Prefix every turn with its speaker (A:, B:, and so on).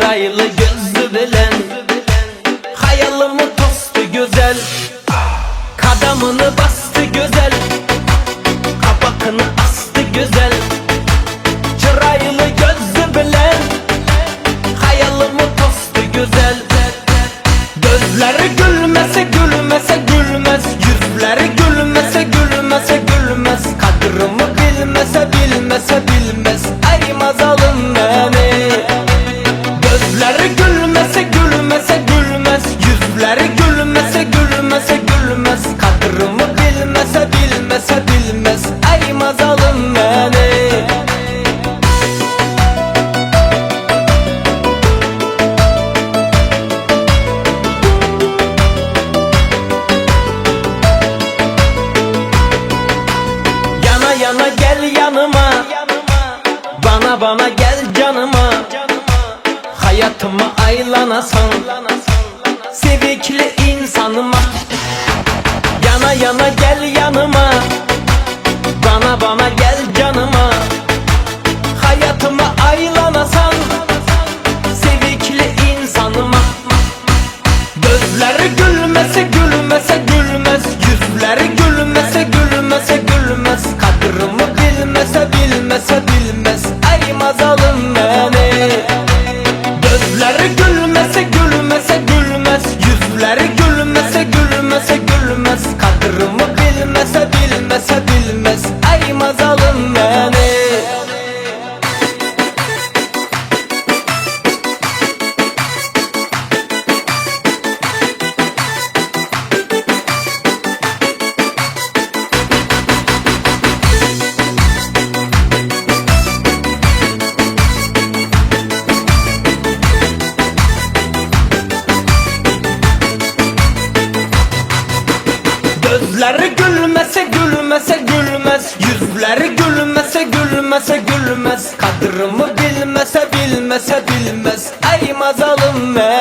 A: çıraylı gözlü bilen, hayalımı tostu güzel, kadamını bastı güzel, kapakını astı güzel. Çıraylı gözlü bilen, hayalımı tostu güzel. Gözleri gülmese gülmese gülmez, yüzleri gülmese gülmese gülmez, kadrımı bilmese bilmese bilmez, aymaz alın beni. Gözleri gülmese gülmese gülmez, yüzleri gülmese gülmese gülmez, kadrımı bilmese bilmese bilmez, aymaz alın beni. Yana gel yanıma, bana gel canıma, hayatıma aylanasan, sevikli insanıma. Yana gel yanıma, bana gel canıma, hayatıma aylanasan, sevikli insanıma. Gözleri gülmese gülmese gülmez, yüzleri gülmese gülmese gülmez, kadrımı bilmese bilmese bilmez, aymaz alın beni. Gözleri gülmese gülmese gülmez, yüzleri gülmese gülmese gülmez, kadrımı bilmese bilmese bilmez, aymaz alın beni. Gözleri gülmese gülmese gülmez, yüzleri gülmese gülmese gülmez, kadrımı bilmese bilmese bilmez, aymaz alın beni.